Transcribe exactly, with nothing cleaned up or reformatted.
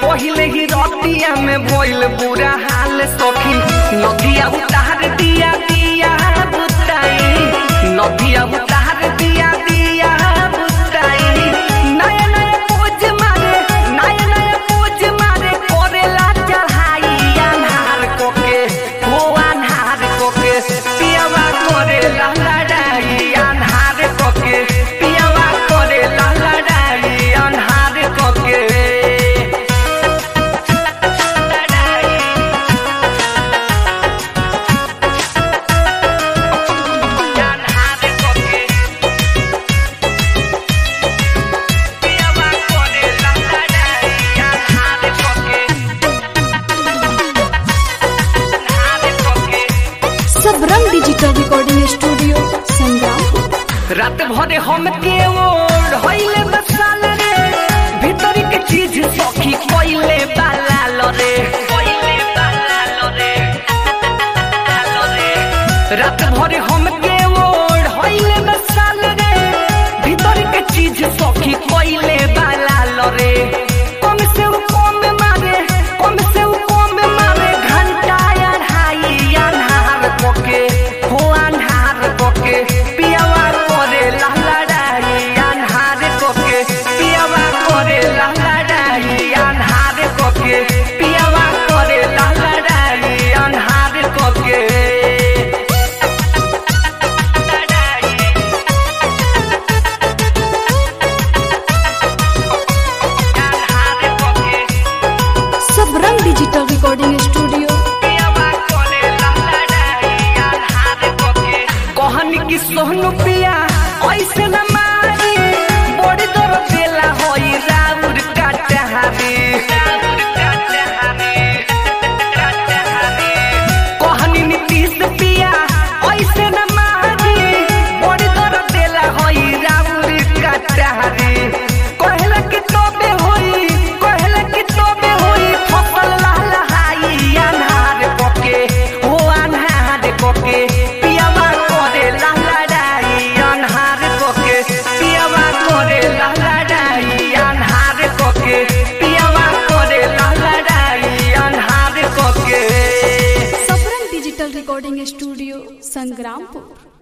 पहले ही रतिया में भइल बुरा हाल सखी नदिया उतार दिया दिया बुताई नदिया उतार दिया दिया बुताई नया नया पोज मारे नया नया पोज मारे करेला चढ़ाई अनहार कोके हो अनहार कोके पियावा करेला लड़ाई अनहार कोके पियावा करेला लड़ाई अनहार कोके Sabrang digital recording studio Sangram. रात भरे हम के ओढ़ होइले बसाल रे भीतरी के चीज सखी कोइले बालाल रे कोइले बालाल रे रात भरे हम के ओढ़ होइले बसाल रे भीतरी के चीज सखी कोइले बालाल रे कम से कम मारे कम से कम मारे घंटा अढ़ाई अनहार कोके हो अनहार कोके पियावा करे लहलड़ाई अनहार कोके पियावा करे लहलड़ाई अनहार कोके पियावा करे लहलड़ाई अनहार कोके सबरंग डिजिटल रिकॉर्डिंग स्टूडियो। कहनी की सोहनु पिया ऐसे न मारी बड़ी दर बेला होई राउर काटहारी कहनी नीतीश पिया ऐसे न मारी बड़ी दर बेला होई राउर काटहारी कहला कि तोबे होई कहला कि तोबे होई फसल लहलहाई अनहार कोके हो अनहार कोके पियावा करे लहलड़ाई अनहार कोके पियावा करे लहलड़ाई अनहार कोके पियावा करे लहलड़ाई अनहार कोके। Sabrang digital recording studio Sangrampur.